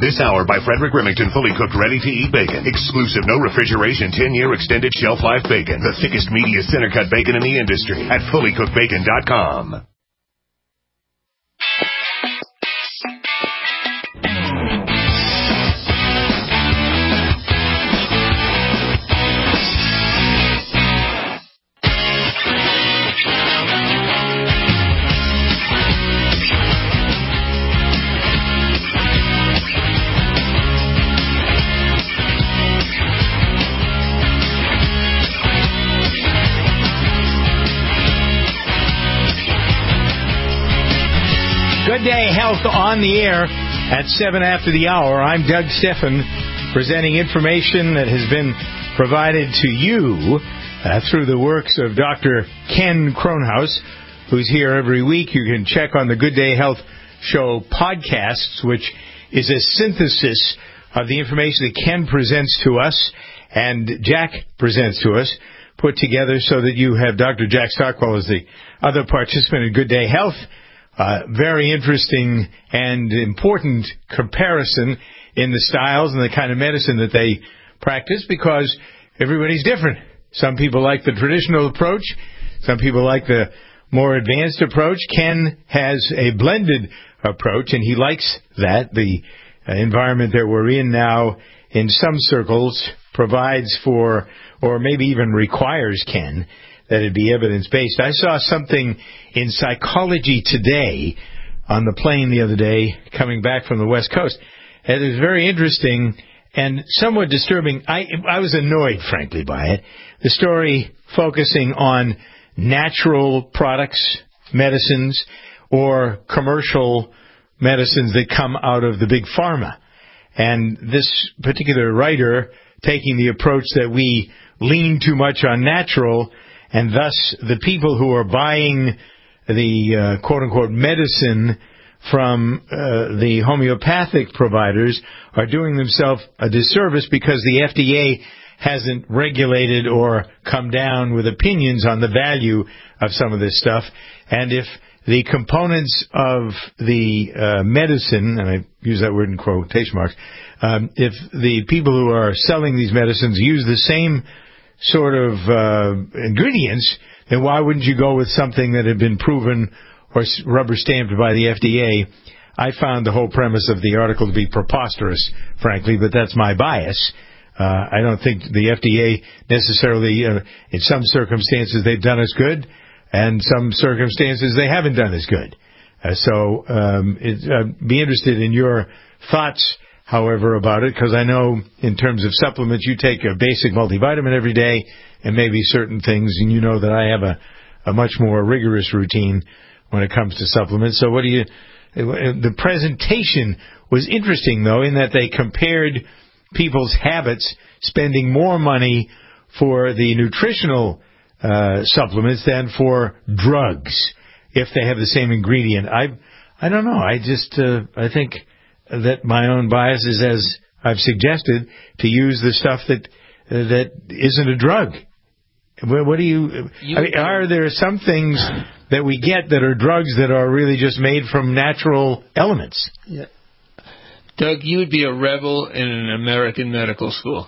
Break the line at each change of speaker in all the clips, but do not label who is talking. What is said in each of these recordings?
This hour by Frederick Remington, fully cooked, ready-to-eat bacon. Exclusive, no refrigeration, 10-year extended shelf life bacon. The thickest, meatiest center-cut bacon in the industry at fullycookedbacon.com.
Good Day Health on the air at 7 after the hour. I'm Doug Stephan, presenting information that has been provided to you through the works of Dr. Ken Kronhaus, who's here every week. You can check on the Good Day Health Show podcasts, which is a synthesis of the information that Ken presents to us and Jack presents to us, put together so that you have Dr. Jack Stockwell as the other participant in Good Day Health. Very interesting and important comparison in the styles and the kind of medicine that they practice, because everybody's different. Some people like the traditional approach. Some people like the more advanced approach. Ken has a blended approach, and he likes that. The environment that we're in now in some circles provides for, or maybe even requires, Ken, that it be evidence-based. I saw something in Psychology Today on the plane the other day coming back from the West Coast. And it was very interesting and somewhat disturbing. I was annoyed, frankly, by it. The story focusing on natural products, medicines, or commercial medicines that come out of the big pharma. And this particular writer taking the approach that we lean too much on natural, and thus the people who are buying the quote-unquote medicine from the homeopathic providers are doing themselves a disservice, because the FDA hasn't regulated or come down with opinions on the value of some of this stuff. And if the components of the medicine, and I use that word in quotation marks, if the people who are selling these medicines use the same sort of ingredients, then why wouldn't you go with something that had been proven or rubber stamped by the FDA? I found the whole premise of the article to be preposterous, frankly, but that's my bias. I don't think the FDA necessarily, in some circumstances, they've done us good, and some circumstances they haven't done as good. So I'd be interested in your thoughts, however, about it, because I know in terms of supplements, you take a basic multivitamin every day and maybe certain things, and you know that I have a much more rigorous routine when it comes to supplements. So the presentation was interesting, though, in that they compared people's habits spending more money for the nutritional supplements than for drugs if they have the same ingredient. I don't know. I think that my own bias is, as I've suggested, to use the stuff that isn't a drug. What do you I mean, are there some things that we get that are drugs that are really just made from natural elements?
Yeah. Doug, you would be a rebel in an American medical school.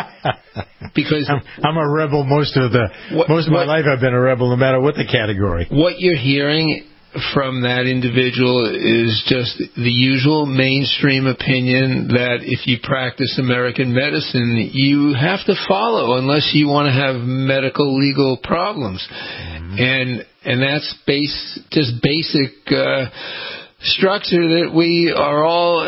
Because
I'm a rebel most of my life. I've been a rebel, no matter what the category.
What you're hearing from that individual is just the usual mainstream opinion that if you practice American medicine, you have to follow unless you want to have medical legal problems. Mm-hmm. And that's just basic structure that we are all,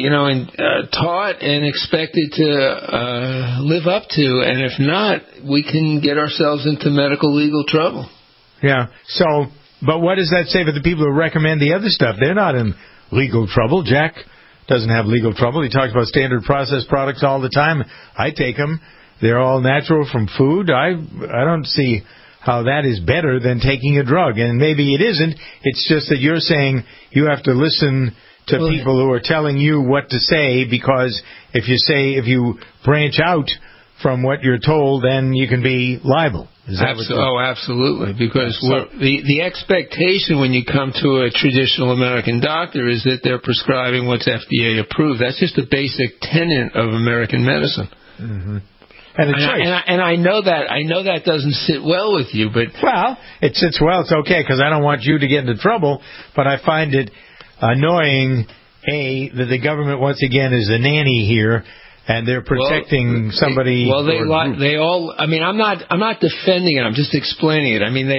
taught and expected to live up to. And if not, we can get ourselves into medical legal trouble.
Yeah. So, but what does that say for the people who recommend the other stuff? They're not in legal trouble. Jack doesn't have legal trouble. He talks about standard processed products all the time. I take them. They're all natural from food. I don't see how that is better than taking a drug. And maybe it isn't. It's just that you're saying you have to listen to people who are telling you what to say, because if you branch out from what you're told, then you can be liable. Is that
absolutely. Because the expectation when you come to a traditional American doctor is that they're prescribing what's FDA approved. That's just a basic tenet of American medicine.
Mm-hmm.
And I know that doesn't sit well with you, but
it sits well. It's okay because I don't want you to get into trouble. But I find it annoying, that the government once again is a nanny here, and they're protecting somebody.
Well, they all. I mean, I'm not defending it. I'm just explaining it. I mean,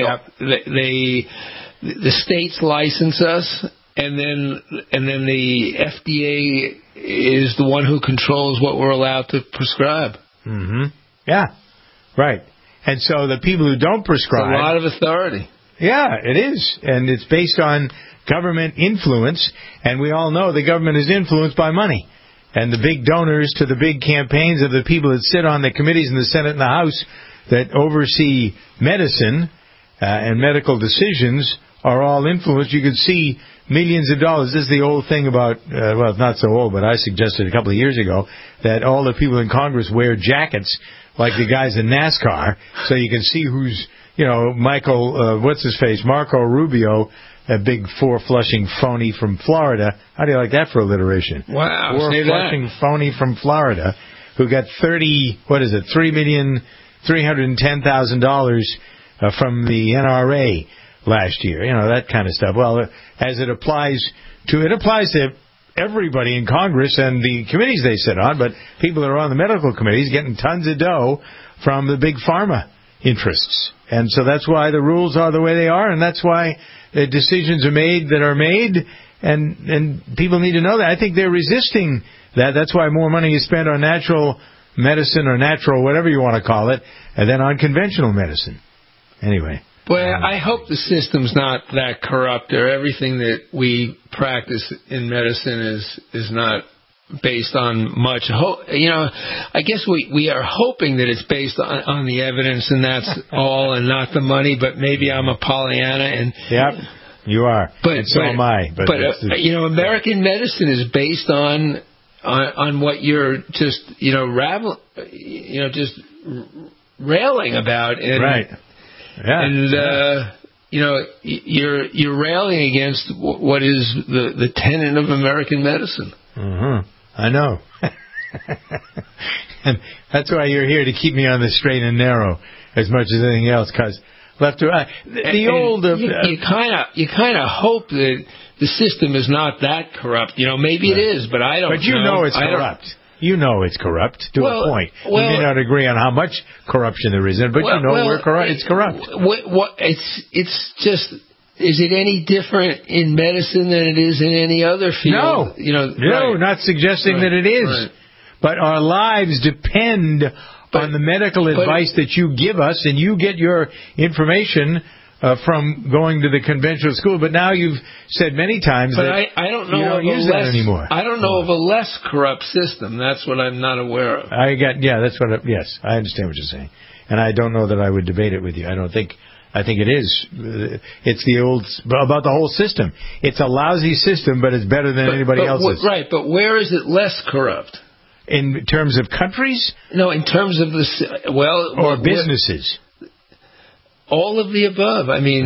the states license us, and then the FDA is the one who controls what we're allowed to prescribe.
Mm-hmm. Yeah, right. And so the people who don't prescribe...
It's a lot of authority.
Yeah, it is. And it's based on government influence. And we all know the government is influenced by money. And the big donors to the big campaigns of the people that sit on the committees in the Senate and the House that oversee medicine and medical decisions are all influenced. You could see millions of dollars. This is the old thing about, well, not so old, but I suggested a couple of years ago that all the people in Congress wear jackets like the guys in NASCAR so you can see who's, Marco Rubio, a big four-flushing phony from Florida. How do you like that for alliteration?
Wow.
Four-flushing phony from Florida who got $3,310,000 from the NRA last year, that kind of stuff. Well, as it applies to everybody in Congress and the committees they sit on, but people that are on the medical committees getting tons of dough from the big pharma interests. And so that's why the rules are the way they are, and that's why the decisions are made that are made, and people need to know that. I think they're resisting that. That's why more money is spent on natural medicine or natural, whatever you want to call it, than on conventional medicine. Anyway.
Well, I hope the system's not that corrupt, or everything that we practice in medicine is not based on much. I guess we are hoping that it's based on the evidence, and that's all, and not the money. But maybe I'm a Pollyanna, and
yep, you are.
And so
am I. But
American medicine is based on what you're just just railing about, and,
right. Yeah.
And you're railing against what is the tenet of American medicine.
Mm-hmm. I know. And that's why you're here, to keep me on the straight and narrow as much as anything else. Because left to right, you
kind of hope that the system is not that corrupt. Maybe it is, but I don't.
But you know it's corrupt. You know it's corrupt to a point. We may not agree on how much corruption there is in it, but it's corrupt.
It's just, is it any different in medicine than it is in any other field?
No, not suggesting that it is. Right. But our lives depend on the medical advice that you give us, and you get your information from going to the conventional school. But now you've said many times that
I don't know
you don't use that anymore.
I don't know of a less corrupt system. That's what I'm not aware of.
Yes, I understand what you're saying. And I don't know that I would debate it with you. I think it is. It's the old, about the whole system. It's a lousy system, but it's better than anybody else's.
Right, but where is it less corrupt?
In terms of countries?
No, in terms of
or businesses.
All of the above. I mean,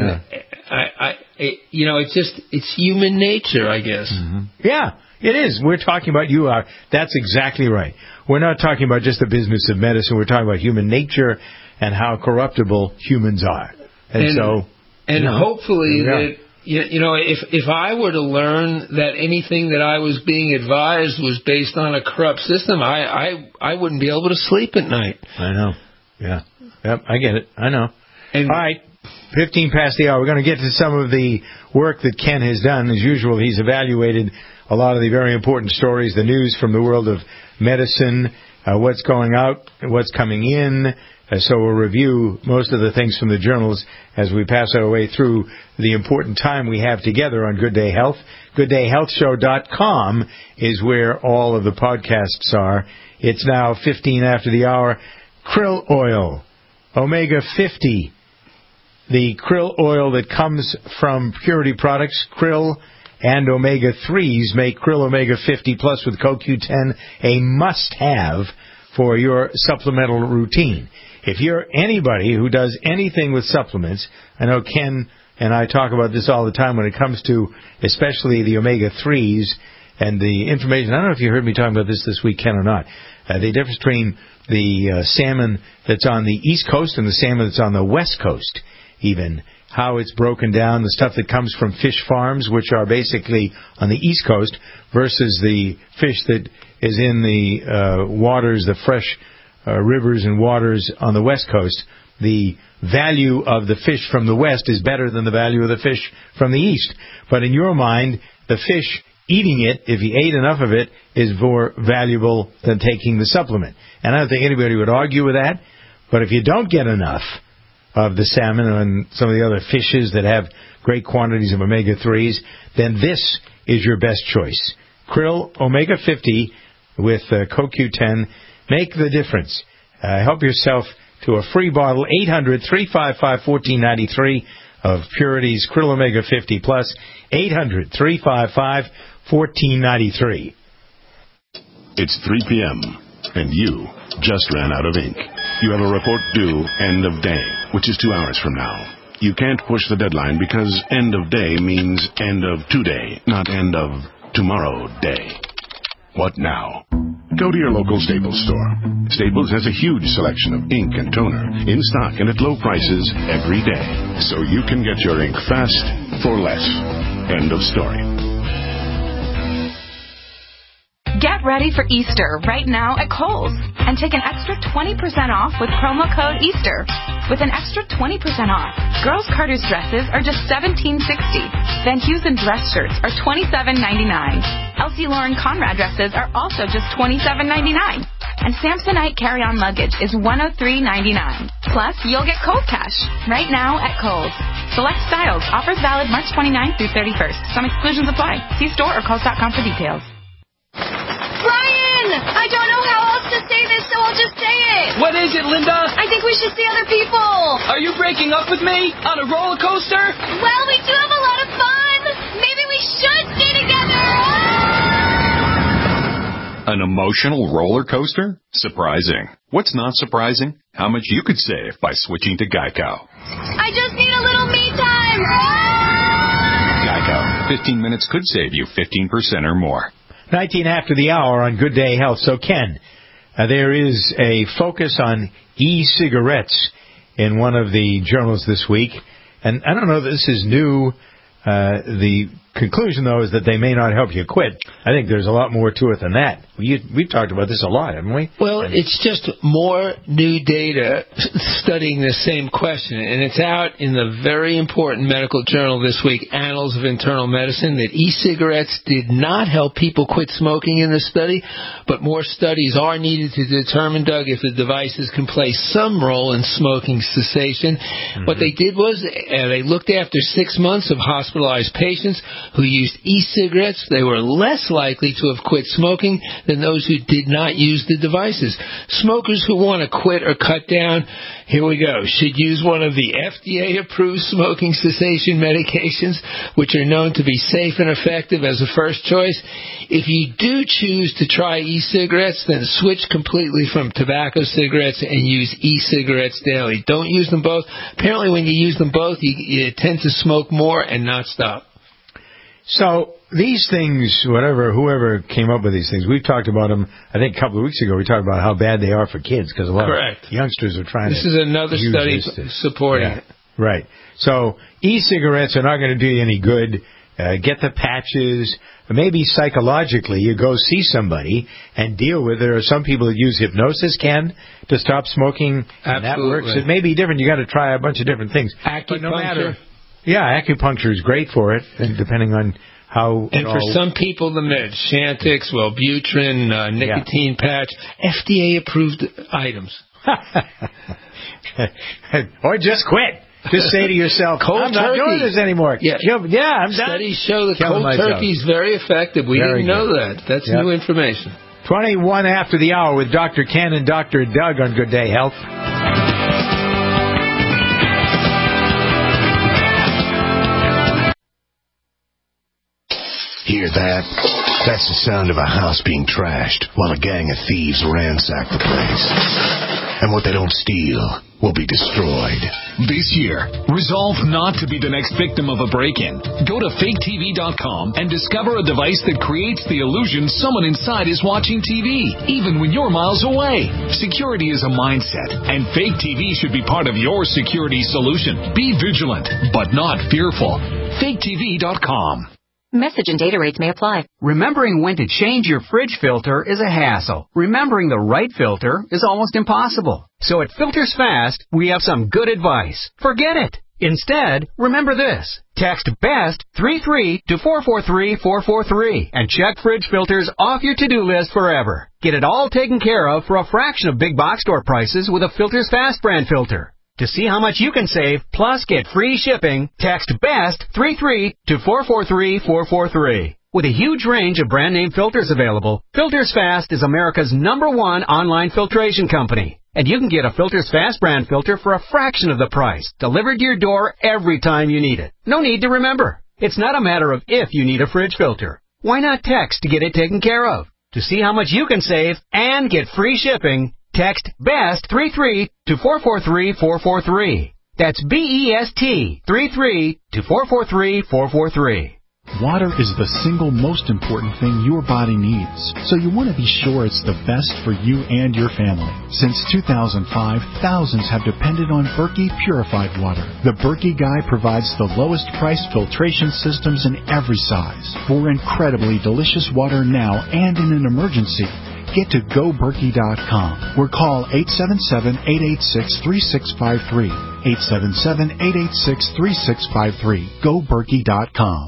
it's human nature, I guess.
Mm-hmm. Yeah, it is. We're talking about that's exactly right. We're not talking about just the business of medicine. We're talking about human nature and how corruptible humans are. And
hopefully that, if I were to learn that anything that I was being advised was based on a corrupt system, I wouldn't be able to sleep at night.
I know. Yeah. Yep, I get it. I know. All right, 15 past the hour. We're going to get to some of the work that Ken has done. As usual, he's evaluated a lot of the very important stories, the news from the world of medicine, what's going out, what's coming in. So we'll review most of the things from the journals as we pass our way through the important time we have together on Good Day Health. GoodDayHealthShow.com is where all of the podcasts are. It's now 15 after the hour. Krill oil, omega 50. The krill oil that comes from Purity Products, krill and omega-3s make krill omega 50 plus with CoQ10 a must-have for your supplemental routine. If you're anybody who does anything with supplements, I know Ken and I talk about this all the time when it comes to especially the omega-3s and the information. I don't know if you heard me talking about this week, Ken, or not. The difference between the salmon that's on the East Coast and the salmon that's on the West Coast, even. How it's broken down, the stuff that comes from fish farms, which are basically on the East Coast, versus the fish that is in the waters, the fresh rivers and waters on the West Coast. The value of the fish from the West is better than the value of the fish from the East. But in your mind, the fish eating it, if you ate enough of it, is more valuable than taking the supplement. And I don't think anybody would argue with that. But if you don't get enough of the salmon and some of the other fishes that have great quantities of omega-3s, then this is your best choice. Krill Omega-50 with CoQ10. Make the difference. Help yourself to a free bottle, 800-355-1493 of Purity's Krill Omega-50 Plus, 800-355-1493.
It's 3 p.m., and you just ran out of ink. You have a report due end of day, which is 2 hours from now. You can't push the deadline because end of day means end of today, not end of tomorrow day. What now? Go to your local Staples store. Staples has a huge selection of ink and toner in stock and at low prices every day, so you can get your ink fast for less. End of story.
Get ready for Easter right now at Kohl's and take an extra 20% off with promo code EASTER. With an extra 20% off, girls' Carter's dresses are just $17.60. Van Heusen dress shirts are $27.99. Elsie Lauren Conrad dresses are also just $27.99. And Samsonite carry-on luggage is $103.99. Plus, you'll get Kohl's cash right now at Kohl's. Select styles. Offers valid March 29th through 31st. Some exclusions apply. See store or Kohls.com for details.
Brian! I don't know how else to say this, so I'll just say it.
What is it, Linda?
I think we should see other people.
Are you breaking up with me? On a roller coaster?
Well, we do have a lot of fun. Maybe we should stay together.
An emotional roller coaster? Surprising. What's not surprising? How much you could save by switching to Geico.
I just need a little me time.
Geico. 15 minutes could save you 15% or more.
19 after the hour on Good Day Health. So, Ken, there is a focus on e-cigarettes in one of the journals this week. And I don't know if this is new. The conclusion, though, is that they may not help you quit. I think there's a lot more to it than that. We've talked about this a lot, haven't we?
Well, it's just more new data studying the same question, and it's out in the very important medical journal this week, Annals of Internal Medicine, that e-cigarettes did not help people quit smoking in the study, but more studies are needed to determine, Doug, if the devices can play some role in smoking cessation. Mm-hmm. What they did was they looked after 6 months of hospitalized patients who used e-cigarettes. They were less likely to have quit smoking than those who did not use the devices. Smokers who want to quit or cut down, here we go, should use one of the FDA-approved smoking cessation medications, which are known to be safe and effective as a first choice. If you do choose to try e-cigarettes, then switch completely from tobacco cigarettes and use e-cigarettes daily. Don't use them both. Apparently when you use them both, you tend to smoke more and not stop.
So these things, whoever came up with these things, we've talked about them, I think a couple of weeks ago, we talked about how bad they are for kids because a lot of youngsters are trying
This is another study supporting it.
Right. So e-cigarettes are not going to do you any good. Get the patches. Maybe psychologically you go see somebody and deal with it. There are some people that use hypnosis, Ken, to stop smoking, and that works. It may be different. You got to try a bunch of different things.
Acupuncture.
No matter, acupuncture is great for it, and depending on how.
And for some people, the meds, Chantix, Wellbutrin, nicotine patch, FDA-approved items.
Or just quit. Just say to yourself, I'm not doing this anymore.
Yeah,
I'm done.
Studies show that cold turkey is very effective. We didn't know that. That's new information.
21 after the hour with Dr. Ken and Dr. Doug on Good Day Health.
Hear that?
That's the sound of a house being trashed while a gang of thieves ransack the place. And what they don't steal will be destroyed.
This year, resolve not to be the next victim of a break-in. Go to faketv.com and discover a device that creates the illusion someone inside is watching TV, even when you're miles away. Security is a mindset, and Fake TV should be part of your security solution. Be vigilant, but not fearful. faketv.com.
Message and data rates may apply.
Remembering when to change your fridge filter is a hassle. Remembering the right filter is almost impossible. So at Filters Fast, we have some good advice. Forget it. Instead, remember this. Text BEST 33 to 443-443 and check fridge filters off your to-do list forever. Get it all taken care of for a fraction of big box store prices with a Filters Fast brand filter. To see how much you can save, plus get free shipping, text BEST 33 to 443-443. With a huge range of brand name filters available, Filters Fast is America's #1 online filtration company. And you can get a Filters Fast brand filter for a fraction of the price, delivered to your door every time you need it. No need to remember. It's not a matter of if you need a fridge filter. Why not text to get it taken care of? To see how much you can save and get free shipping, text BEST 33 to 443-443. That's BEST 33 to 443-443.
Water is the single most important thing your body needs, so you want to be sure it's the best for you and your family. Since 2005, thousands have depended on Berkey purified water. The Berkey Guy provides the lowest price filtration systems in every size for incredibly delicious water now and in an emergency. Get to GoBerkey.com or call 877-886-3653. 877-886-3653. GoBerkey.com.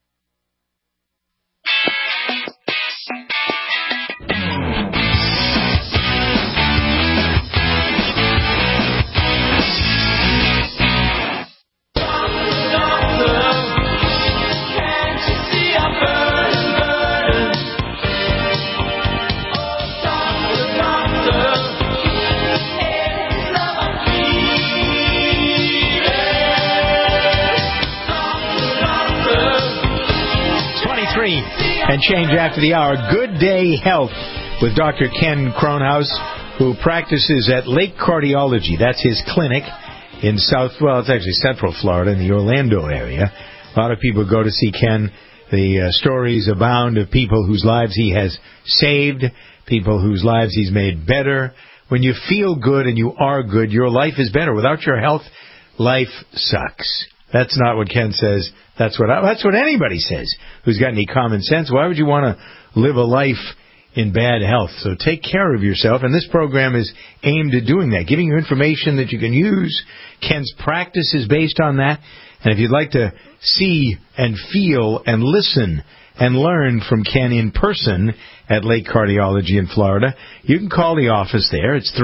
And change after the hour. Good Day Health with Dr. Ken Kronhaus, who practices at Lake Cardiology. That's his clinic in it's actually Central Florida in the Orlando area. A lot of people go to see Ken. The stories abound of people whose lives he has saved, people whose lives he's made better. When you feel good and you are good, your life is better. Without your health, life sucks. That's not what Ken says. That's what anybody says who's got any common sense. Why would you want to live a life in bad health? So take care of yourself, and this program is aimed at doing that, giving you information that you can use. Ken's practice is based on that, and if you'd like to see and feel and listen and learn from Ken in person at Lake Cardiology in Florida, you can call the office there. It's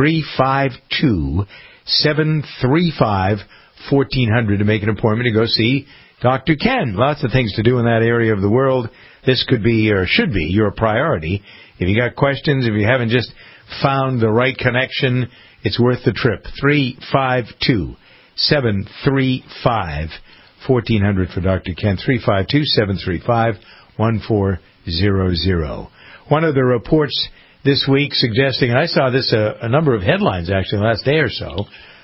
352-735-1400 to make an appointment to go see Dr. Ken. Lots of things to do in that area of the world. This could be, or should be, your priority. If you got questions, if you haven't just found the right connection, it's worth the trip. 352-735-1400 for Dr. Ken. 352-735-1400. One of the reports this week suggesting, and I saw this a number of headlines actually the last day or so,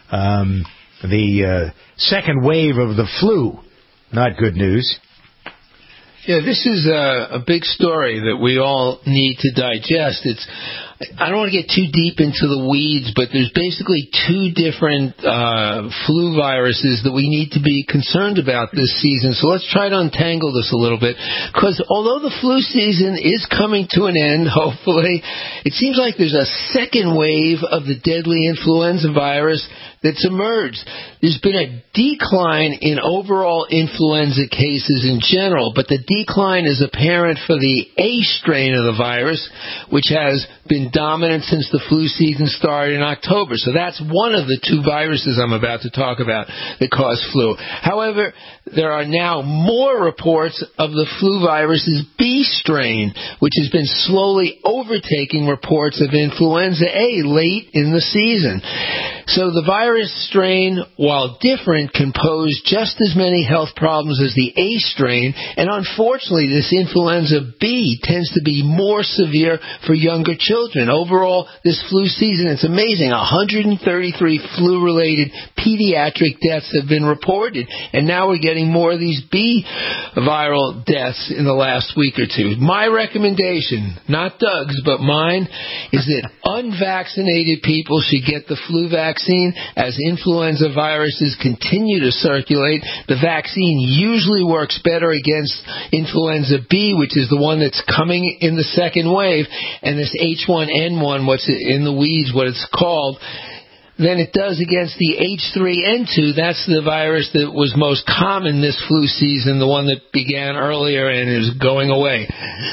the second wave of the flu. Not good news.
Yeah, this is a big story that we all need to digest. I don't want to get too deep into the weeds, but there's basically two different flu viruses that we need to be concerned about this season. So let's try to untangle this a little bit. Because although the flu season is coming to an end, hopefully, it seems like there's a second wave of the deadly influenza virus that's emerged. There's been a decline in overall influenza cases in general, but the decline is apparent for the A strain of the virus, which has been dominant since the flu season started in October. So that's one of the two viruses I'm about to talk about that cause flu. However, there are now more reports of the flu virus's B strain, which has been slowly overtaking reports of influenza A late in the season. So the virus strain, while different, can pose just as many health problems as the A strain, and unfortunately this influenza B tends to be more severe for younger children. Overall, this flu season, it's amazing, 133 flu-related pediatric deaths have been reported, and now we're getting more of these B viral deaths in the last week or two. My recommendation, not Doug's, but mine, is that unvaccinated people should get the flu vaccine as influenza viruses continue to circulate. The vaccine usually works better against influenza B, which is the one that's coming in the second wave, and this H1N1, what's in the weeds, what it's called, than it does against the H3N2. That's the virus that was most common this flu season, the one that began earlier and is going away.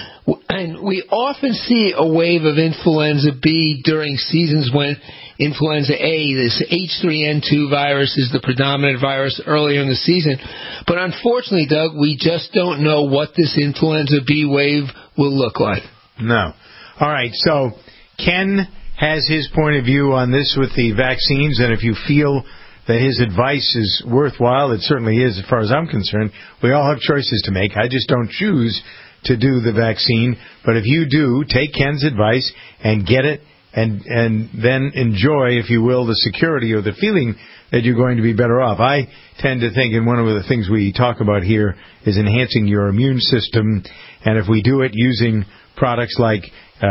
And we often see a wave of influenza B during seasons when influenza A, this H3N2 virus, is the predominant virus earlier in the season. But unfortunately, Doug, we just don't know what this influenza B wave will look like.
No. All right, so Ken has his point of view on this with the vaccines, and if you feel that his advice is worthwhile, it certainly is as far as I'm concerned. We all have choices to make. I just don't choose to do the vaccine. But if you do, take Ken's advice and get it, and then enjoy, if you will, the security or the feeling that you're going to be better off. I tend to think, and one of the things we talk about here is enhancing your immune system, and if we do it using products like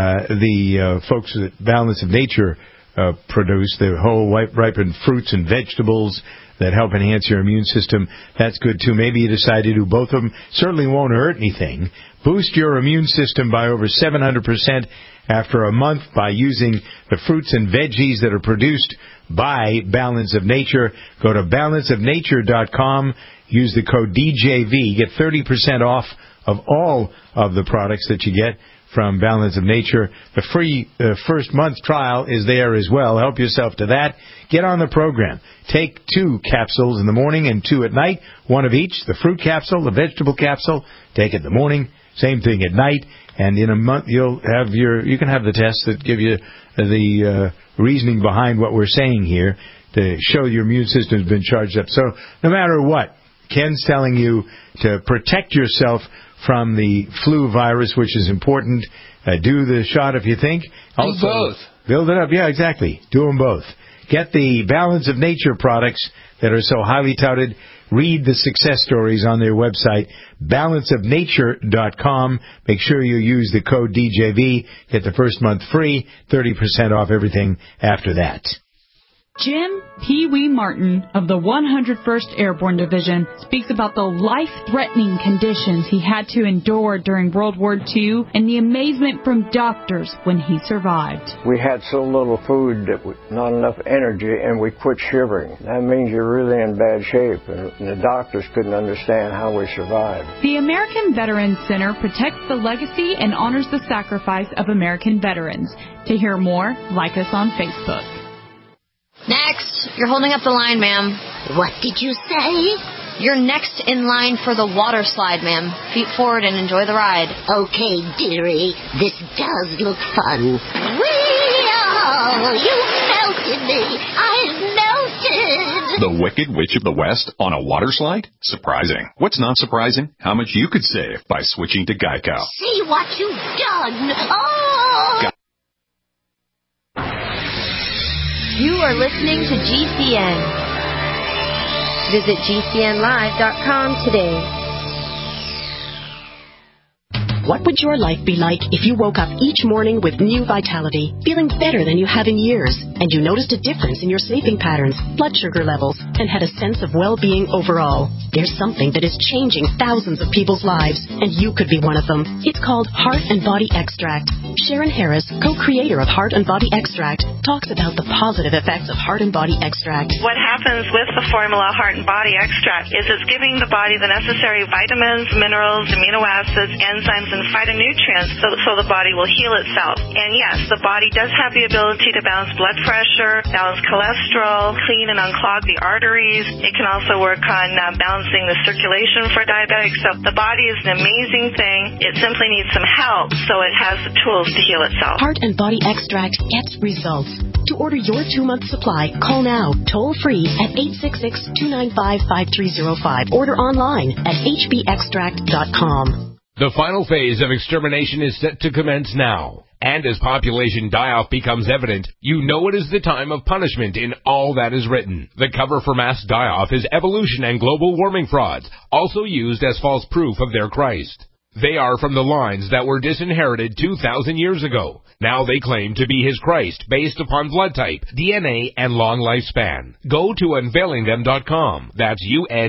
the folks at Balance of Nature produce, the whole ripened fruits and vegetables that help enhance your immune system, that's good too. Maybe you decide to do both of them. Certainly won't hurt anything. Boost your immune system by over 700% after a month by using the fruits and veggies that are produced by Balance of Nature. Go to balanceofnature.com. Use the code DJV. Get 30% off of all of the products that you get from Balance of Nature. The free first month trial is there as well. Help yourself to that. Get on the program. Take 2 capsules in the morning and 2 at night, one of each. The fruit capsule, the vegetable capsule, take it in the morning, same thing at night, and in a month you can have the tests that give you the reasoning behind what we're saying here to show your immune system has been charged up. So no matter what, Ken's telling you to protect yourself from the flu virus, which is important. Do the shot if you think. Also,
do both.
Build it up. Yeah, exactly. Do them both. Get the Balance of Nature products that are so highly touted. Read the success stories on their website, balanceofnature.com. Make sure you use the code DJV. Get the first month free, 30% off everything after that.
Jim Pee Wee Martin of the 101st Airborne Division speaks about the life-threatening conditions he had to endure during World War II and the amazement from doctors when he survived.
We had so little food, not enough energy, and we quit shivering. That means you're really in bad shape, and the doctors couldn't understand how we survived.
The American Veterans Center protects the legacy and honors the sacrifice of American veterans. To hear more, like us on Facebook.
Next. You're holding up the line, ma'am.
What did you say?
You're next in line for the water slide, ma'am. Feet forward and enjoy the ride.
Okay, dearie. This does look fun. Whee-oh! You melted me. I've melted.
The Wicked Witch of the West on a water slide? Surprising. What's not surprising? How much you could save by switching to Geico.
See what you've done. Oh!
You are listening to GCN. Visit GCNlive.com today.
What would your life be like if you woke up each morning with new vitality, feeling better than you have in years, and you noticed a difference in your sleeping patterns, blood sugar levels, and had a sense of well-being overall? There's something that is changing thousands of people's lives, and you could be one of them. It's called Heart and Body Extract. Sharon Harris, co-creator of Heart and Body Extract, talks about the positive effects of Heart and Body Extract.
What happens with the formula Heart and Body Extract is it's giving the body the necessary vitamins, minerals, amino acids, enzymes, and phytonutrients so the body will heal itself. And yes, the body does have the ability to balance blood pressure, balance cholesterol, clean and unclog the arteries. It can also work on balancing the circulation for diabetics. So the body is an amazing thing. It simply needs some help so it has the tools to heal itself.
Heart and Body Extract gets results. To order your 2-month supply, call now, toll-free at 866-295-5305. Order online at hbextract.com.
The final phase of extermination is set to commence now. And as population die-off becomes evident, you know it is the time of punishment in all that is written. The cover for mass die-off is evolution and global warming frauds, also used as false proof of their Christ. They are from the lines that were disinherited 2,000 years ago. Now they claim to be his Christ based upon blood type, DNA, and long lifespan. Go to unveilingthem.com. That's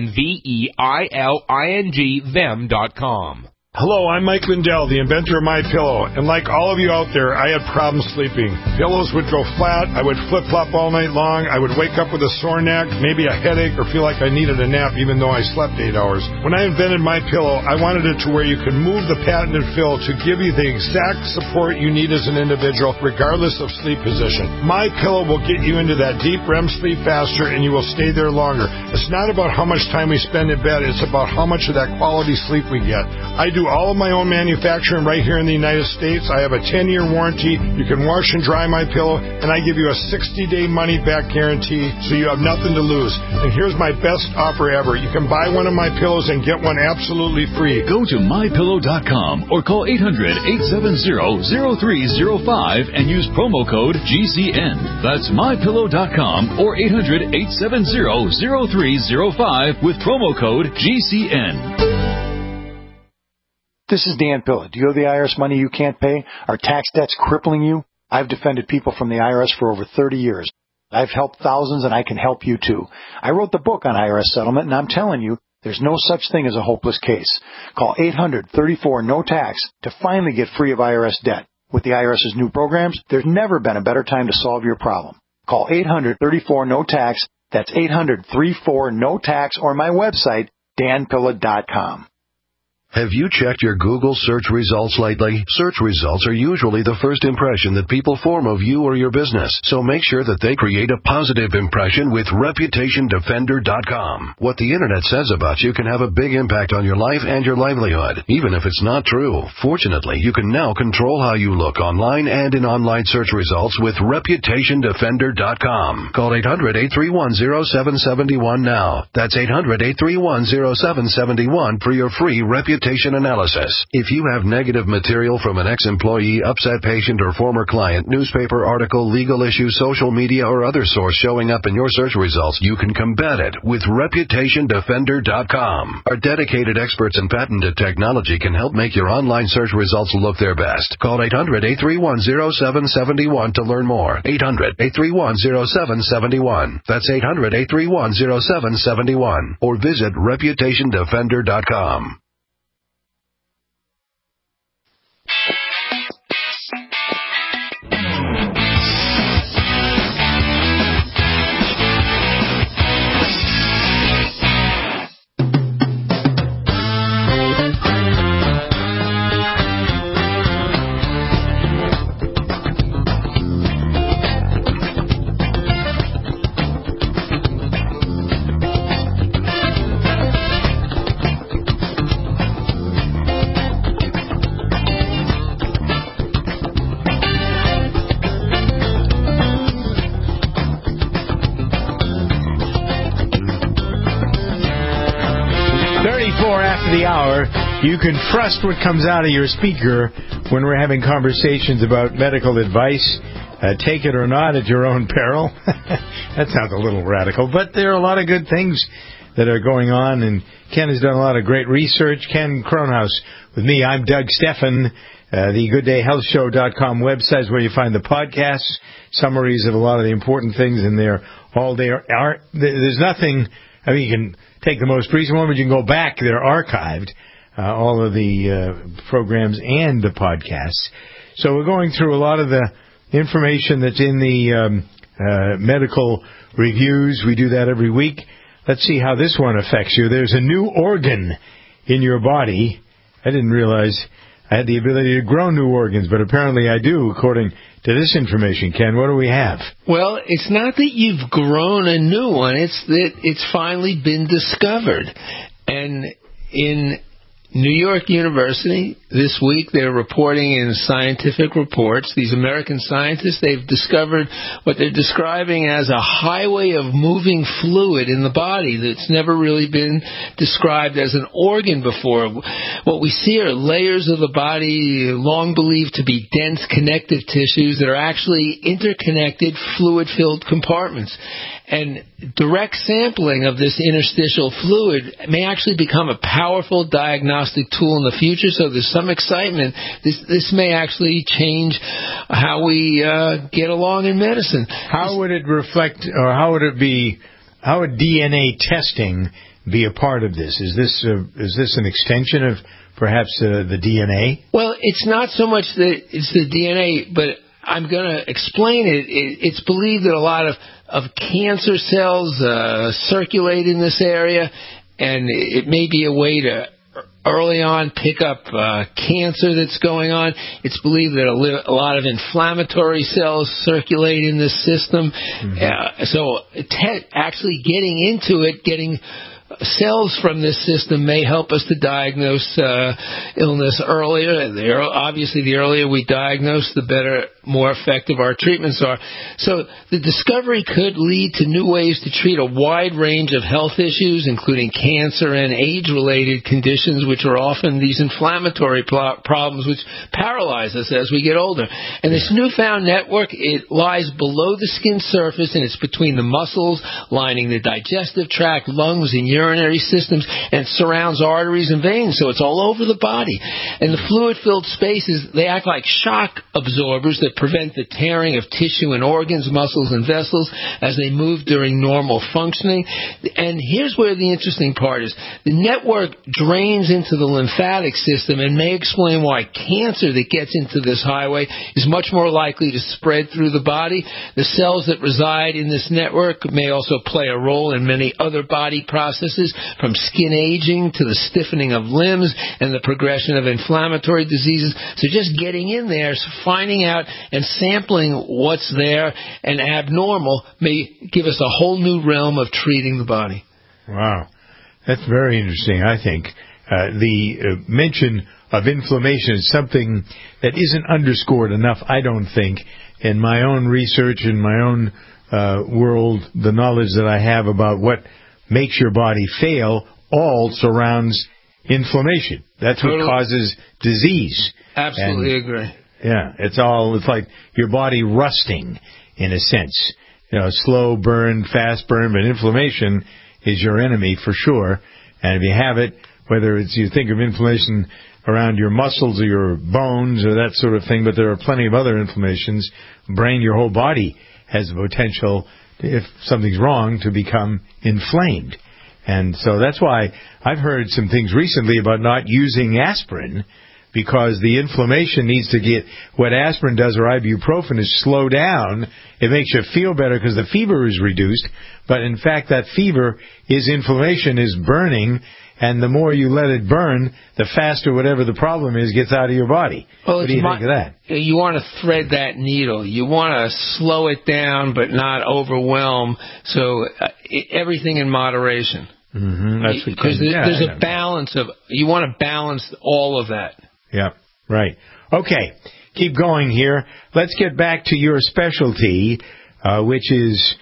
UNVEILING them.com.
Hello, I'm Mike Lindell, the inventor of MyPillow, and like all of you out there, I had problems sleeping. Pillows would go flat, I would flip-flop all night long, I would wake up with a sore neck, maybe a headache, or feel like I needed a nap even though I slept 8 hours. When I invented MyPillow, I wanted it to where you could move the patented fill to give you the exact support you need as an individual, regardless of sleep position. MyPillow will get you into that deep REM sleep faster, and you will stay there longer. It's not about how much time we spend in bed, it's about how much of that quality sleep we get. I do all of my own manufacturing right here in the United States. I have a 10-year warranty. You can wash and dry my pillow, and I give you a 60-day money-back guarantee, so you have nothing to lose. And here's my best offer ever. You can buy one of my pillows and get one absolutely free.
Go to mypillow.com or call 800-870-0305 and use promo code GCN. That's mypillow.com or 800-870-0305 with promo code GCN.
This is Dan Pilla. Do you owe the IRS money you can't pay? Are tax debts crippling you? I've defended people from the IRS for over 30 years. I've helped thousands, and I can help you too. I wrote the book on IRS settlement, and I'm telling you, there's no such thing as a hopeless case. Call 800-34-NO-TAX to finally get free of IRS debt. With the IRS's new programs, there's never been a better time to solve your problem. Call 800-34-NO-TAX. That's 800-34-NO-TAX, or my website, danpilla.com.
Have you checked your Google search results lately? Search results are usually the first impression that people form of you or your business, so make sure that they create a positive impression with ReputationDefender.com. What the Internet says about you can have a big impact on your life and your livelihood, even if it's not true. Fortunately, you can now control how you look online and in online search results with ReputationDefender.com. Call 800-831-0771 now. That's 800-831-0771 for your free reputation analysis. If you have negative material from an ex-employee, upset patient, or former client, newspaper article, legal issue, social media, or other source showing up in your search results, you can combat it with ReputationDefender.com. Our dedicated experts in patented technology can help make your online search results look their best. Call 800-831-0771 to learn more. 800-831-0771. That's 800-831-0771. Or visit ReputationDefender.com.
The hour, you can trust what comes out of your speaker when we're having conversations about medical advice. Take it or not at your own peril. That sounds a little radical, but there are a lot of good things that are going on, and Ken has done a lot of great research. Ken Kronhaus with me. I'm Doug Stephan. The GoodDayHealthShow.com website is where you find the podcasts, summaries of a lot of the important things in there all day. There's nothing, I mean, you can take the most recent one, but you can go back. They're archived, all of the programs and the podcasts. So we're going through a lot of the information that's in the medical reviews. We do that every week. Let's see how this one affects you. There's a new organ in your body. I didn't realize I had the ability to grow new organs, but apparently I do, according to this information. Ken, what do we have?
Well, it's not that you've grown a new one. It's that it's finally been discovered. And in New York University this week, they're reporting in scientific reports, these American scientists, they've discovered what they're describing as a highway of moving fluid in the body that's never really been described as an organ before. What we see are layers of the body long believed to be dense connective tissues that are actually interconnected fluid-filled compartments. And direct sampling of this interstitial fluid may actually become a powerful diagnostic tool in the future, so there's some excitement. This may actually change how we get along in medicine.
How would it reflect, or how would DNA testing be a part of this? Is this an extension of perhaps the DNA?
Well, it's not so much that it's the DNA, but I'm going to explain it. It's believed that a lot of cancer cells circulate in this area, and it may be a way to early on pick up cancer that's going on. It's believed that a lot of inflammatory cells circulate in this system. So actually getting into it, getting cells from this system may help us to diagnose illness earlier. Obviously, the earlier we diagnose, the better, more effective our treatments are. So the discovery could lead to new ways to treat a wide range of health issues, including cancer and age-related conditions, which are often these inflammatory problems which paralyze us as we get older. And this newfound network, it lies below the skin surface, and it's between the muscles lining the digestive tract, lungs, and urinary systems, and surrounds arteries and veins, so it's all over the body. And the fluid-filled spaces, they act like shock absorbers that prevent the tearing of tissue and organs, muscles, and vessels as they move during normal functioning. And here's where the interesting part is. The network drains into the lymphatic system and may explain why cancer that gets into this highway is much more likely to spread through the body. The cells that reside in this network may also play a role in many other body processes, from skin aging to the stiffening of limbs and the progression of inflammatory diseases. So just getting in there, finding out and sampling what's there and abnormal may give us a whole new realm of treating the body.
Wow. That's very interesting, I think. The mention of inflammation is something that isn't underscored enough, I don't think, in my own research, in my own world. The knowledge that I have about what makes your body fail all surrounds inflammation. That's what causes disease.
Absolutely agree.
Yeah, it's like your body rusting, in a sense. Slow burn, fast burn, but inflammation is your enemy for sure. And if you have it, whether it's you think of inflammation around your muscles or your bones or that sort of thing, but there are plenty of other inflammations. Brain, your whole body has the potential, if something's wrong, to become inflamed. And so that's why I've heard some things recently about not using aspirin, because the inflammation needs to get, what aspirin does or ibuprofen is slow down. It makes you feel better because the fever is reduced, but in fact that fever is inflammation, is burning, and the more you let it burn, the faster whatever the problem is gets out of your body.
Well,
what do you think of that?
You want to thread that needle. You want to slow it down but not overwhelm, so everything in moderation.
Mm-hmm. That's
because there's a balance of, you want to balance all of that.
Yeah, right. Okay, keep going here. Let's get back to your specialty, which is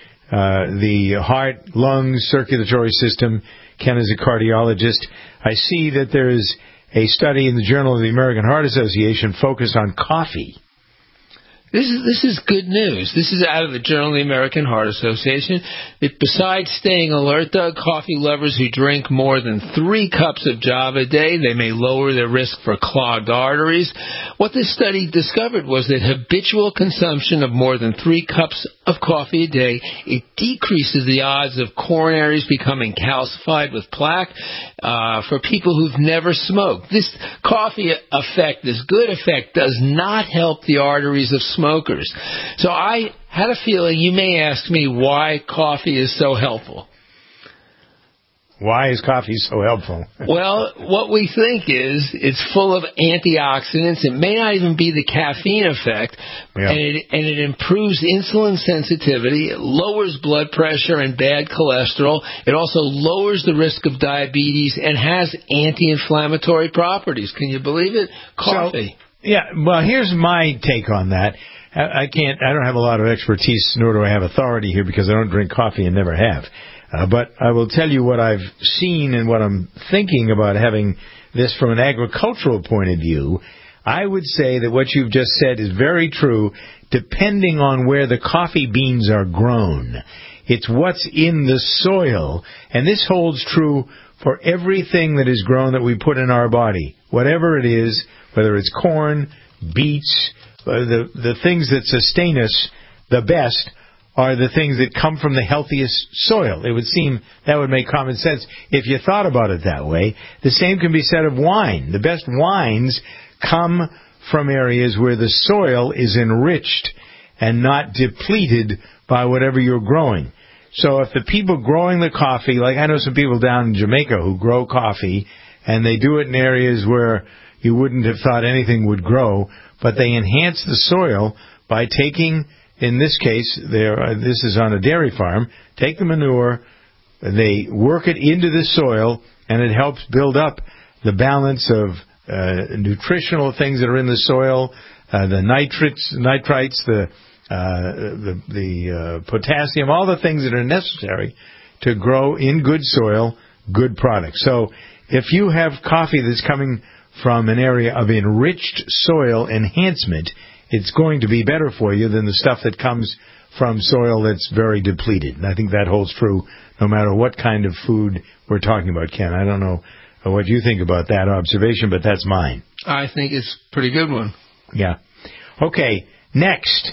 the heart, lungs, circulatory system. Ken is a cardiologist. I see that there is a study in the Journal of the American Heart Association focused on coffee.
This is good news. This is out of the Journal of the American Heart Association. That besides staying alert, Doug, coffee lovers who drink more than 3 cups of Java a day, they may lower their risk for clogged arteries. What this study discovered was that habitual consumption of more than 3 cups of coffee a day, it decreases the odds of coronaries becoming calcified with plaque for people who've never smoked. This coffee effect, this good effect, does not help the arteries of smokers. So I had a feeling you may ask me why coffee is so helpful.
Why is coffee so helpful?
Well, what we think is it's full of antioxidants. It may not even be the caffeine effect, and it improves insulin sensitivity. It lowers blood pressure and bad cholesterol. It also lowers the risk of diabetes and has anti-inflammatory properties. Can you believe it? Coffee.
So, well, here's my take on that. I don't have a lot of expertise, nor do I have authority here because I don't drink coffee and never have. But I will tell you what I've seen and what I'm thinking about having this from an agricultural point of view. I would say that what you've just said is very true, depending on where the coffee beans are grown. It's what's in the soil, and this holds true for everything that is grown that we put in our body. Whatever it is, whether it's corn, beets, the things that sustain us the best are the things that come from the healthiest soil. It would seem that would make common sense if you thought about it that way. The same can be said of wine. The best wines come from areas where the soil is enriched and not depleted by whatever you're growing. So if the people growing the coffee, like I know some people down in Jamaica who grow coffee, and they do it in areas where you wouldn't have thought anything would grow, but they enhance the soil by taking, in this case, this is on a dairy farm, take the manure, they work it into the soil, and it helps build up the balance of nutritional things that are in the soil, the nitrites, the potassium, all the things that are necessary to grow in good soil, good products. So if you have coffee that's coming from an area of enriched soil enhancement, it's going to be better for you than the stuff that comes from soil that's very depleted. And I think that holds true no matter what kind of food we're talking about, Ken. I don't know what you think about that observation, but that's mine.
I think it's a pretty good one.
Yeah. Okay, next,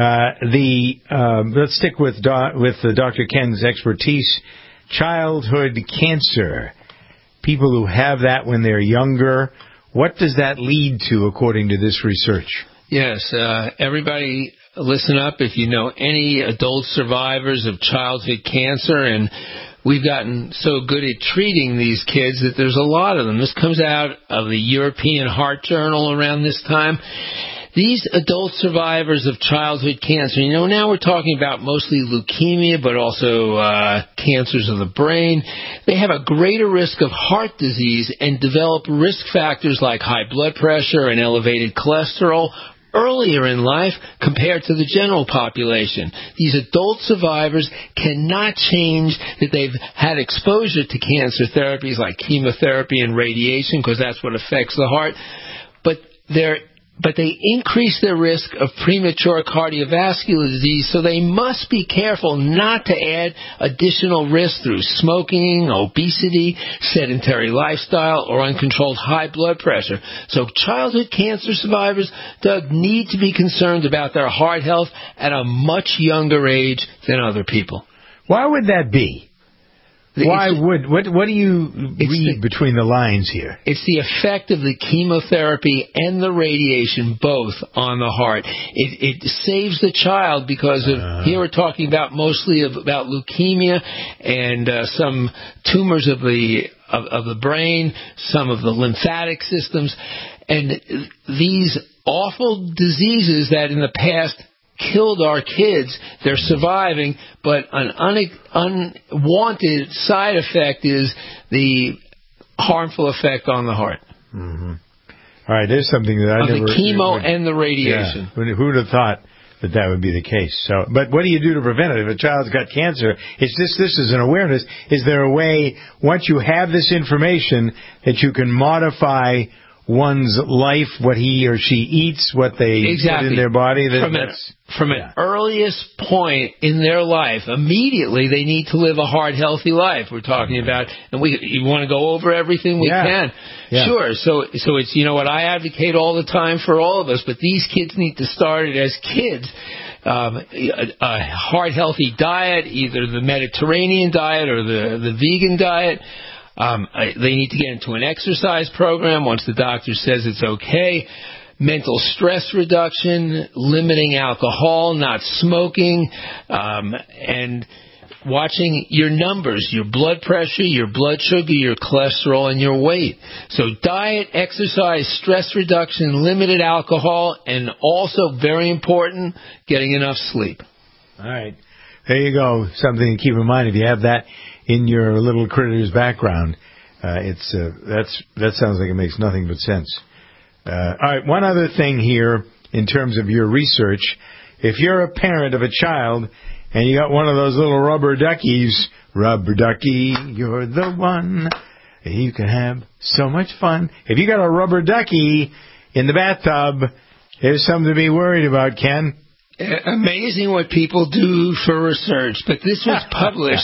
let's stick with Dr. Ken's expertise, childhood cancer. People who have that when they're younger, what does that lead to according to this research?
Yes, everybody listen up if you know any adult survivors of childhood cancer, and we've gotten so good at treating these kids that there's a lot of them. This comes out of the European Heart Journal around this time. These adult survivors of childhood cancer, now we're talking about mostly leukemia, but also cancers of the brain. They have a greater risk of heart disease and develop risk factors like high blood pressure and elevated cholesterol earlier in life compared to the general population. These adult survivors cannot change that they've had exposure to cancer therapies like chemotherapy and radiation, because that's what affects the heart, but they increase their risk of premature cardiovascular disease, so they must be careful not to add additional risk through smoking, obesity, sedentary lifestyle, or uncontrolled high blood pressure. So childhood cancer survivors, Doug, need to be concerned about their heart health at a much younger age than other people.
Why would that be? What do you read between the lines here?
It's the effect of the chemotherapy and the radiation both on the heart. It saves the child because here we're talking about mostly about leukemia and some tumors of the brain, some of the lymphatic systems, and these awful diseases that in the past killed our kids, they're surviving, but an unwanted side effect is the harmful effect on the heart.
Mm-hmm. All right, there's something that I never...
the chemo and the radiation.
Yeah, who would have thought that would be the case? So, but what do you do to prevent it? If a child's got cancer, this is an awareness. Is there a way, once you have this information, that you can modify one's life, what he or she eats, what they put in their body?
From an earliest point in their life, immediately they need to live a heart, healthy life. We're talking about, and you want to go over everything we can. Yeah. Sure. So it's, what I advocate all the time for all of us, but these kids need to start it as kids. A heart, healthy diet, either the Mediterranean diet or the vegan diet. They need to get into an exercise program once the doctor says it's okay. mental stress reduction, limiting alcohol, not smoking, and watching your numbers, your blood pressure, your blood sugar, your cholesterol, and your weight. So diet, exercise, stress reduction, limited alcohol, and also, very important, getting enough sleep.
All right. There you go. Something to keep in mind if you have that in your little critter's background. That sounds like it makes nothing but sense. All right, one other thing here in terms of your research. If you're a parent of a child and you got one of those little rubber duckies, rubber ducky, you're the one. You can have so much fun. If you got a rubber ducky in the bathtub, there's something to be worried about, Ken.
Amazing what people do for research, but this was published.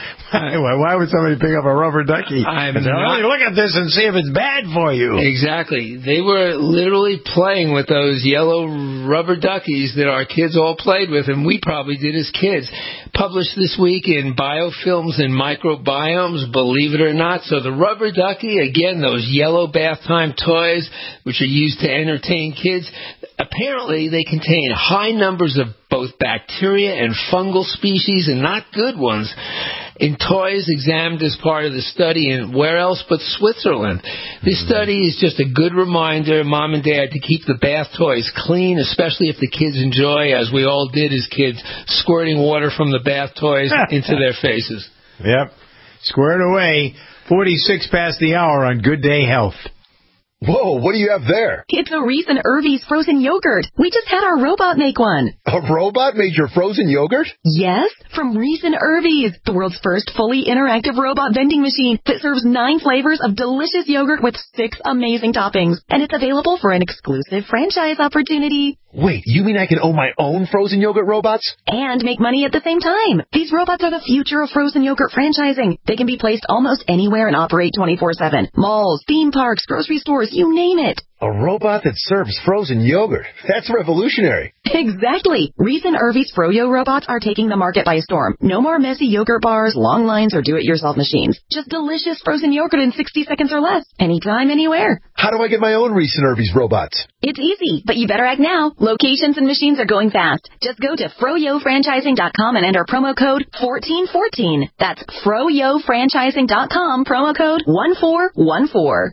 Why would somebody pick up a rubber ducky? Look at this and see if it's bad for you.
Exactly. They were literally playing with those yellow rubber duckies that our kids all played with, and we probably did as kids. Published this week in Biofilms and Microbiomes, believe it or not. So the rubber ducky, again, those yellow bath time toys, which are used to entertain kids, apparently they contain high numbers of both bacteria and fungal species, and not good ones, in toys examined as part of the study in where else but Switzerland. This study is just a good reminder, Mom and Dad, to keep the bath toys clean, especially if the kids enjoy, as we all did as kids, squirting water from the bath toys into their faces.
Yep. Square it away. 46 past the hour on Good Day Health.
Whoa, what do you have there?
It's a Reese and Irvy's frozen yogurt. We just had our robot make one.
A robot made your frozen yogurt?
Yes, from Reese and Irvy's, the world's first fully interactive robot vending machine that serves 9 flavors of delicious yogurt with 6 amazing toppings. And it's available for an exclusive franchise opportunity.
Wait, you mean I can own my own frozen yogurt robots?
And make money at the same time. These robots are the future of frozen yogurt franchising. They can be placed almost anywhere and operate 24/7. Malls, theme parks, grocery stores, you name it.
A robot that serves frozen yogurt. That's revolutionary.
Exactly. Reese and Irvy's Froyo robots are taking the market by storm. No more messy yogurt bars, long lines, or do-it-yourself machines. Just delicious frozen yogurt in 60 seconds or less. Anytime, anywhere.
How do I get my own Reese and Irvy's robots?
It's easy, but you better act now. Locations and machines are going fast. Just go to froyofranchising.com and enter promo code 1414. That's froyofranchising.com, promo code 1414.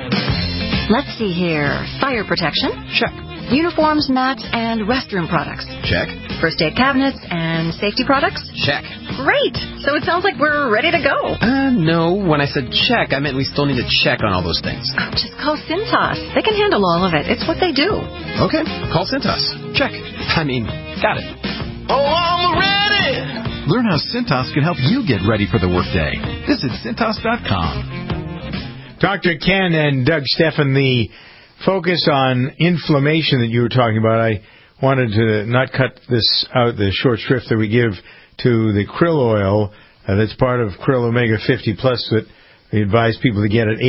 Let's see here. Fire protection?
Check.
Uniforms, mats, and restroom products?
Check.
First aid cabinets and safety products?
Check.
Great! So it sounds like we're ready to go.
No. When I said check, I meant we still need to check on all those things.
Just call Cintas. They can handle all of it. It's what they do.
Okay. Call Cintas. Check. Got it.
Oh, I'm ready!
Learn how Cintas can help you get ready for the workday. Visit Cintas.com.
Dr. Ken and Doug Steffen, the focus on inflammation that you were talking about, I wanted to not cut this out, the short shrift that we give to the krill oil that's part of Krill Omega 50 Plus that we advise people to get at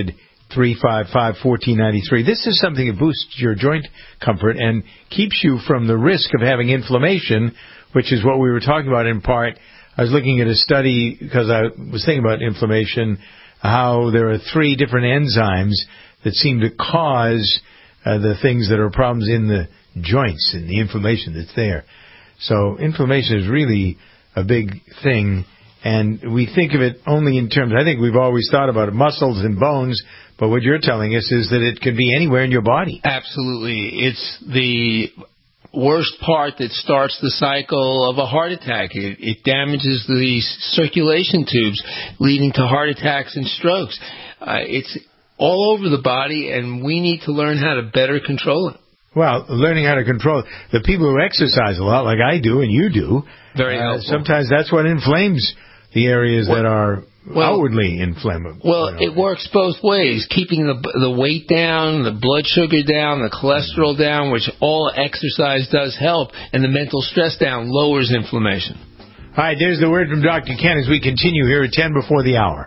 800-355-1493. This is something that boosts your joint comfort and keeps you from the risk of having inflammation, which is what we were talking about in part. I was looking at a study because I was thinking about inflammation, how there are 3 different enzymes that seem to cause the things that are problems in the joints and the inflammation that's there. So inflammation is really a big thing, and we think of it only in terms, I think we've always thought about it, muscles and bones, but what you're telling us is that it can be anywhere in your body.
Absolutely. It's the worst part that starts the cycle of a heart attack. It damages the circulation tubes, leading to heart attacks and strokes. It's all over the body, and we need to learn how to better control it.
Well, learning how to control it. The people who exercise a lot, like I do and you do,
very helpful.
Sometimes that's what inflames the areas that are outwardly inflammable.
Well, it works both ways, keeping the weight down, the blood sugar down, the cholesterol down, which all exercise does help, and the mental stress down lowers inflammation.
All right, there's the word from Dr. Ken as we continue here at 10 before the hour.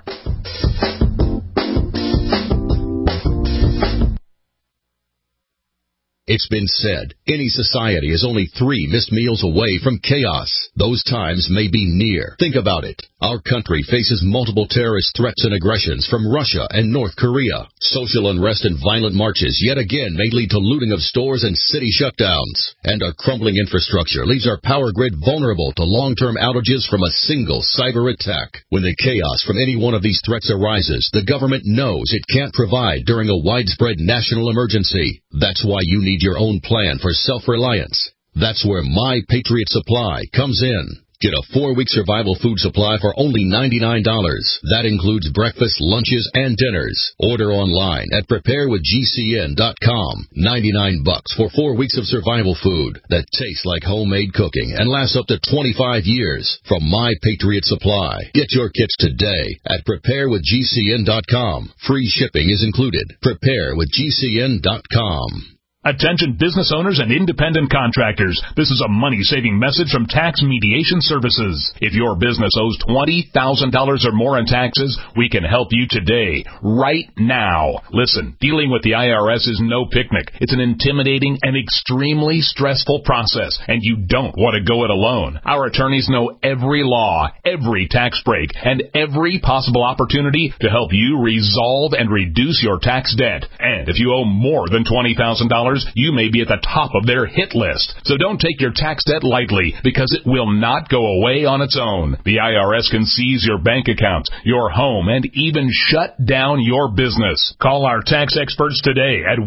It's been said, any society is only 3 missed meals away from chaos. Those times may be near. Think about it. Our country faces multiple terrorist threats and aggressions from Russia and North Korea. Social unrest and violent marches yet again may lead to looting of stores and city shutdowns. And our crumbling infrastructure leaves our power grid vulnerable to long-term outages from a single cyber attack. When the chaos from any one of these threats arises, the government knows it can't provide during a widespread national emergency. That's why you need your own plan for self-reliance. That's where My Patriot Supply comes in. Get a 4-week survival food supply for only $99. That includes breakfast, lunches, and dinners. Order online at preparewithgcn.com. $99 for 4 weeks of survival food that tastes like homemade cooking and lasts up to 25 years from My Patriot Supply. Get your kits today at preparewithgcn.com. Free shipping is included. Preparewithgcn.com.
Attention business owners and independent contractors. This is a money-saving message from Tax Mediation Services. If your business owes $20,000 or more in taxes, we can help you today, right now. Listen, dealing with the IRS is no picnic. It's an intimidating and extremely stressful process, and you don't want to go it alone. Our attorneys know every law, every tax break, and every possible opportunity to help you resolve and reduce your tax debt. And if you owe more than $20,000, you may be at the top of their hit list. So don't take your tax debt lightly, because it will not go away on its own. The IRS can seize your bank accounts, your home, and even shut down your business. Call our tax experts today at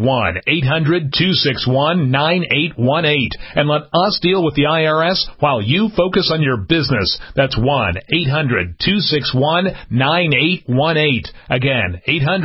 1-800-261-9818 and let us deal with the IRS while you focus on your business. That's 1-800-261-9818. Again,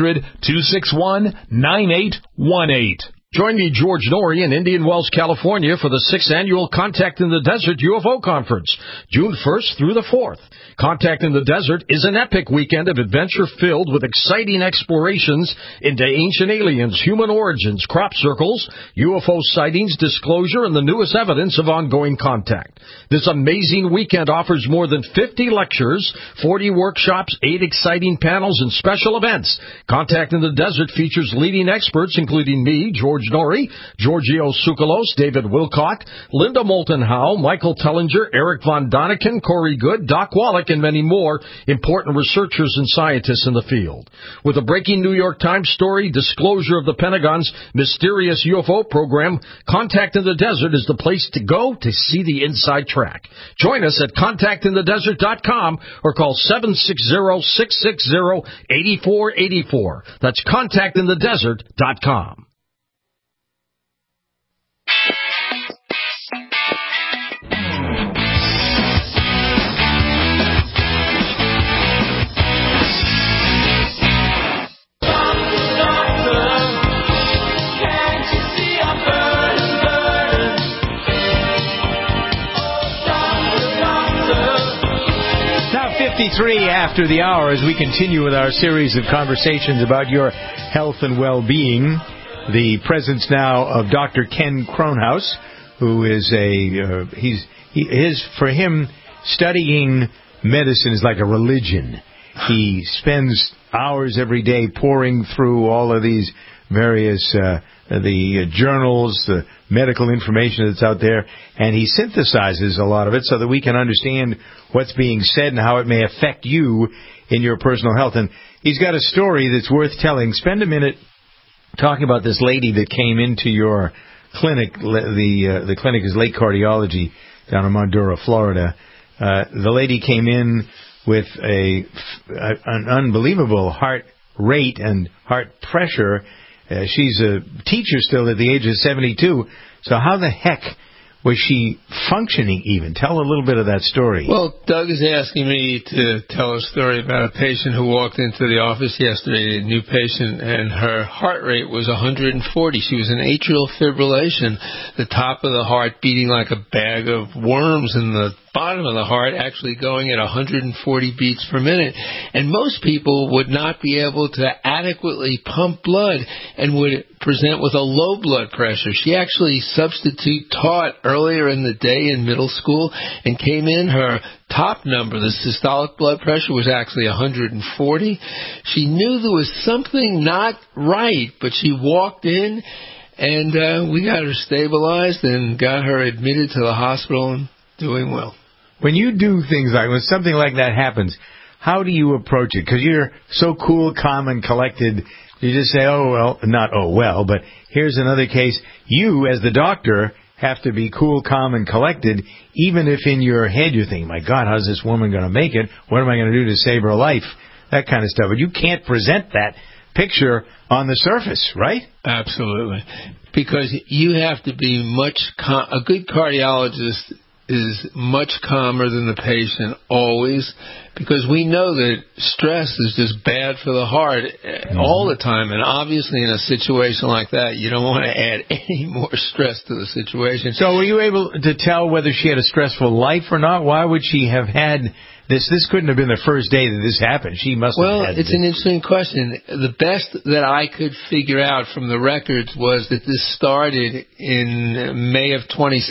800-261-9818.
Join me, George Norrie, in Indian Wells, California for the 6th Annual Contact in the Desert UFO Conference, June 1st through the 4th. Contact in the Desert is an epic weekend of adventure filled with exciting explorations into ancient aliens, human origins, crop circles, UFO sightings, disclosure, and the newest evidence of ongoing contact. This amazing weekend offers more than 50 lectures, 40 workshops, 8 exciting panels, and special events. Contact in the Desert features leading experts including me, George Norrie, Giorgio Tsoukalos, David Wilcock, Linda Moulton Howe, Michael Tellinger, Eric Von Daniken, Corey Good, Doc Wallach, and many more important researchers and scientists in the field. With a breaking New York Times story, disclosure of the Pentagon's mysterious UFO program, Contact in the Desert is the place to go to see the inside track. Join us at contactinthedesert.com or call 760-660-8484. That's contactinthedesert.com.
Now 53 after the hour as we continue with our series of conversations about your health and well-being. The presence now of Dr. Ken Kronhaus, who is for him, studying medicine is like a religion. He spends hours every day pouring through all of these various the journals, the medical information that's out there, and he synthesizes a lot of it so that we can understand what's being said and how it may affect you in your personal health. And he's got a story that's worth telling. Spend a minute talking about this lady that came into your clinic. The clinic is Lake Cardiology down in Mondura, Florida. The lady came in with an unbelievable heart rate and heart pressure. She's a teacher still at the age of 72. So how the heck was she functioning even? Tell a little bit of that story.
Well, Doug is asking me to tell a story about a patient who walked into the office yesterday, a new patient, and her heart rate was 140. She was in atrial fibrillation, the top of the heart beating like a bag of worms, and the bottom of the heart actually going at 140 beats per minute. And most people would not be able to adequately pump blood and would present with a low blood pressure. She actually substitute taught earlier in the day in middle school and came in. Her top number, the systolic blood pressure, was actually 140. She knew there was something not right, but she walked in And we got her stabilized and got her admitted to the hospital and doing well.
When you do things like, when something like that happens, how do you approach it? Because you're so cool, calm, and collected. You just say, oh, well, not oh, well, but here's another case. You, as the doctor, have to be cool, calm, and collected, even if in your head you're thinking, my God, how's this woman going to make it? What am I going to do to save her life? That kind of stuff. But you can't present that picture on the surface, right?
Absolutely. Because you have to be a good cardiologist is much calmer than the patient always, because we know that stress is just bad for the heart all the time. And obviously in a situation like that, you don't want to add any more stress to the situation.
So were you able to tell whether she had a stressful life or not? Why would she have had this? This couldn't have been the first day that this happened. She must have had
Well, it's an interesting question. The best that I could figure out from the records was that this started in May of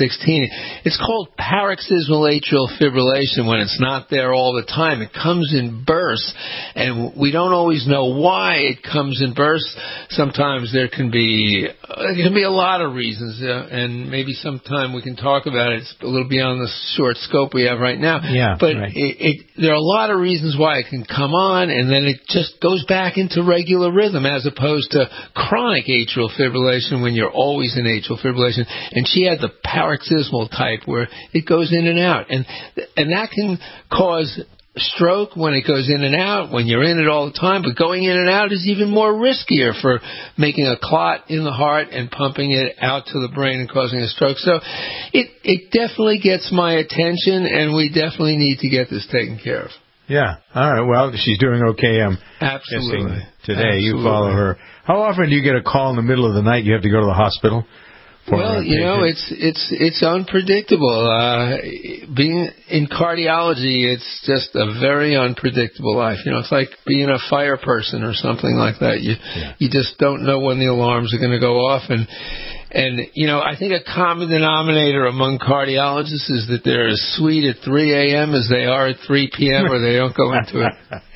2016. It's called paroxysmal atrial fibrillation when it's not there all the time. It comes in bursts, and we don't always know why it comes in bursts. Sometimes there can be a lot of reasons, and maybe sometime we can talk about it. It's a little beyond the short scope we have right now.
Yeah,
but
right.
There are a lot of reasons why it can come on, and then it just goes back into regular rhythm, as opposed to chronic atrial fibrillation when you're always in atrial fibrillation. And she had the paroxysmal type where it goes in and out, and that can cause stroke when it goes in and out, when you're in it all the time. But going in and out is even more riskier for making a clot in the heart and pumping it out to the brain and causing a stroke. So it definitely gets my attention, and we definitely need to get this taken care of.
Yeah. All right. Well, she's doing okay. I'm
Absolutely.
guessing today.
Absolutely.
You follow her. How often do you get a call in the middle of the night? You have to go to the hospital?
Well, it's unpredictable. Being in cardiology, it's just a very unpredictable life. It's like being a fire person or something like that. You just don't know when the alarms are going to go off. And I think a common denominator among cardiologists is that they're as sweet at 3 a.m. as they are at 3 p.m. or they don't go into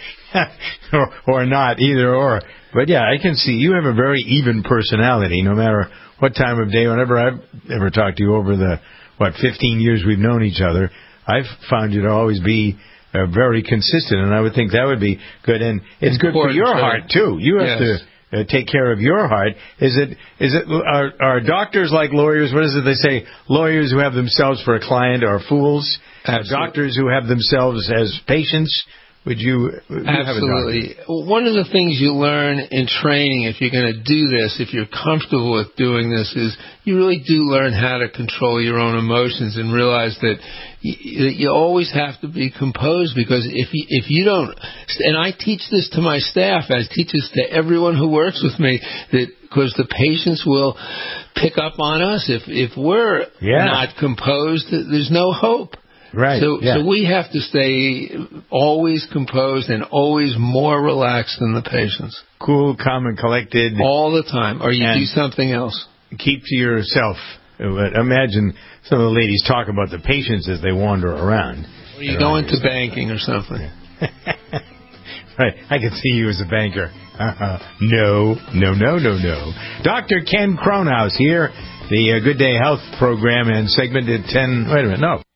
it.
or not, either or. But yeah, I can see you have a very even personality, no matter what time of day. Whenever I've ever talked to you over the 15 years we've known each other, I've found you to always be very consistent, and I would think that would be good. And it's good for your heart too. You have to take care of your heart. Are doctors like lawyers? What is it they say? Lawyers who have themselves for a client are fools. Doctors who have themselves as patients. Would you
Absolutely. One of the things you learn in training, if you're going to do this, if you're comfortable with doing this, is you really do learn how to control your own emotions and realize that you always have to be composed, because if you don't, and I teach this to my staff, I teach this to everyone who works with me, that because the patients will pick up on us. If we're not composed, there's no hope.
Right.
So we have to stay always composed and always more relaxed than the patients.
Cool, calm, and collected.
All the time. Or you do something else.
Keep to yourself. Imagine some of the ladies talk about the patients as they wander around.
Or you go into banking or something.
Right. I can see you as a banker. No. Dr. Ken Cronhaus here. The Good Day Health program and segment at 10. Wait a minute. No.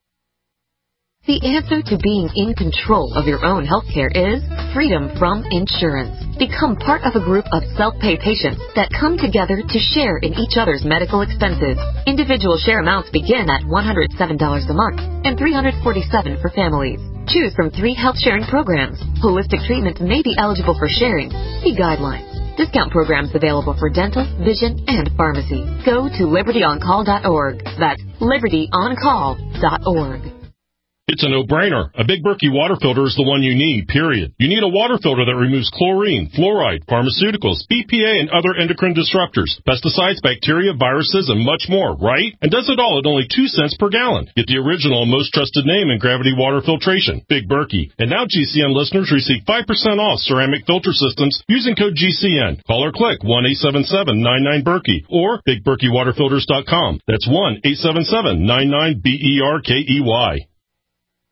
The answer to being in control of your own healthcare is freedom from insurance. Become part of a group of self-pay patients that come together to share in each other's medical expenses. Individual share amounts begin at $107 a month and $347 for families. Choose from 3 health sharing programs. Holistic treatment may be eligible for sharing. See guidelines. Discount programs available for dental, vision, and pharmacy. Go to libertyoncall.org. That's libertyoncall.org.
It's a no-brainer. A Big Berkey water filter is the one you need, period. You need a water filter that removes chlorine, fluoride, pharmaceuticals, BPA, and other endocrine disruptors, pesticides, bacteria, viruses, and much more, right? And does it all at only 2 cents per gallon. Get the original and most trusted name in gravity water filtration, Big Berkey. And now GCN listeners receive 5% off ceramic filter systems using code GCN. Call or click 1-877-99-BERKEY or BigBerkeyWaterFilters.com. That's 1-877-99-BERKEY.